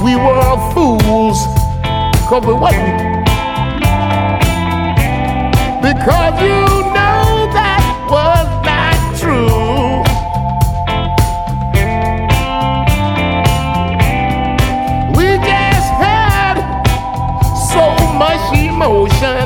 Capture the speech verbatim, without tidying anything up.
we were fools, cause we wasn't. Because you know that was not true. We just had so much emotion.